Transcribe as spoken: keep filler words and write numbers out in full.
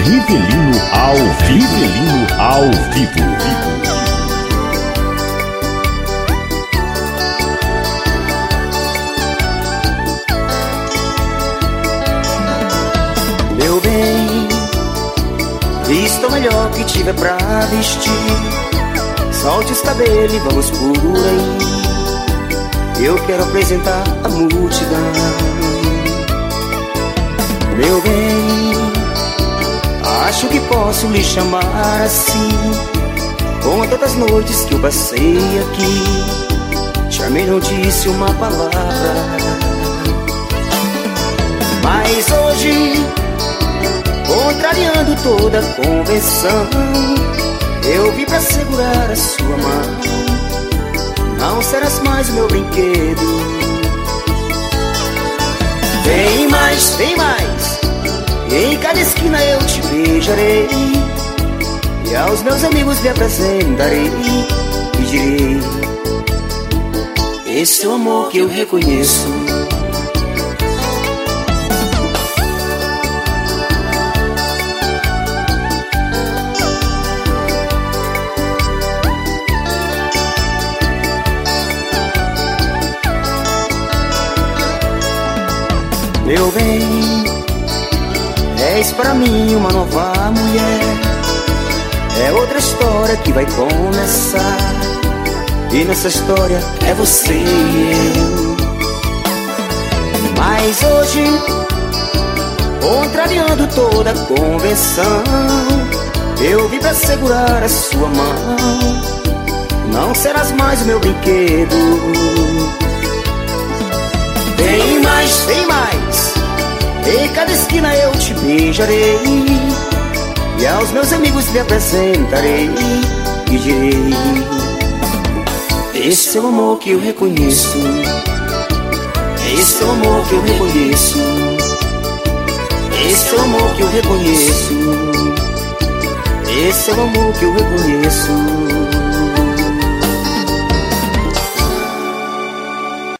Rivelino ao vivo. Rivelino ao vivo. Meu bem, vista o melhor que tiver pra vestir. Solte os cabelos e vamos por aí. Eu quero apresentar a multidão. Meu bem, acho que posso lhe chamar assim. Com tantas noites que eu passei aqui, chamei, não disse uma palavra. Mas hoje, contrariando toda a convenção, eu vim pra segurar a sua mão. Não serás mais o meu brinquedo. Vem mais, vem mais, em cada esquina eu te beijarei, e aos meus amigos lhe apresentarei e direi: esse é o amor que eu reconheço. Meu bem, és para mim uma nova mulher. É outra história que vai começar, e nessa história é você e eu. Mas hoje, contrariando toda a convenção, eu vim pra segurar a sua mão. Não serás mais o meu brinquedo. Vem mais, vem mais, em cada esquina eu te beijarei, e aos meus amigos lhe apresentarei e direi: esse é o amor que eu reconheço. Esse é o amor que eu reconheço. Esse é o amor que eu reconheço. Esse é o amor que eu reconheço.